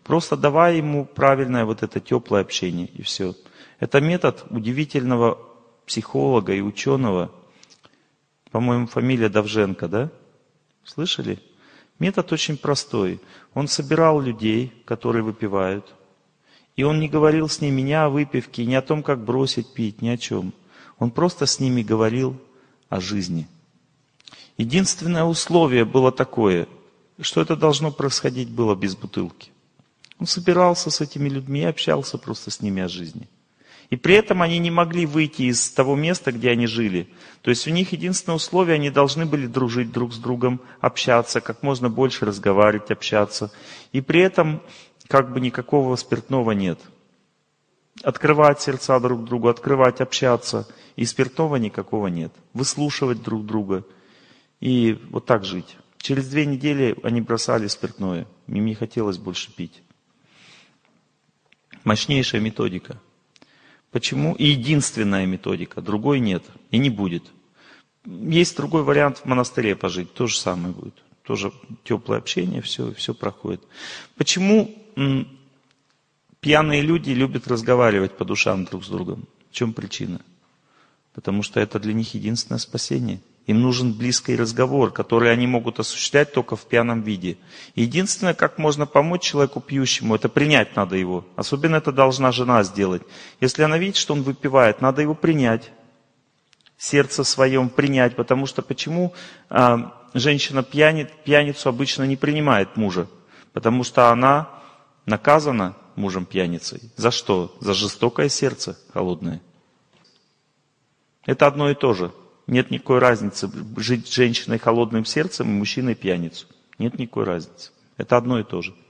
Просто давай ему правильное вот это теплое общение, и все. Это метод удивительного психолога и ученого, по-моему, фамилия Довженко, да? Слышали? Метод очень простой. Он собирал людей, которые выпивают, и он не говорил с ними ни о выпивке, ни о том, как бросить пить, ни о чем. Он просто с ними говорил о жизни. Единственное условие было такое, что это должно происходить было без бутылки. Он собирался с этими людьми и общался просто с ними о жизни. И при этом они не могли выйти из того места, где они жили. То есть у них единственное условие, они должны были дружить друг с другом, общаться, как можно больше разговаривать, общаться. И при этом как бы никакого спиртного нет. Открывать сердца друг другу, открывать, общаться. И спиртного никакого нет. Выслушивать друг друга. И вот так жить. Через 2 недели они бросали спиртное. Им не хотелось больше пить. Мощнейшая методика. Почему? И единственная методика. Другой нет. И не будет. Есть другой вариант в монастыре пожить. То же самое будет. Тоже теплое общение, все проходит. Почему пьяные люди любят разговаривать по душам друг с другом? В чем причина? Потому что это для них единственное спасение. Им нужен близкий разговор, который они могут осуществлять только в пьяном виде. Единственное, как можно помочь человеку пьющему, это принять надо его. Особенно это должна жена сделать. Если она видит, что он выпивает, надо его принять. Сердце своем принять. Потому что почему женщина пьяницу обычно не принимает мужа? Потому что она наказана мужем-пьяницей. За что? За жестокое сердце холодное. Это одно и то же. Нет никакой разницы жить с женщиной холодным сердцем и мужчиной пьяницу. Нет никакой разницы. Это одно и то же.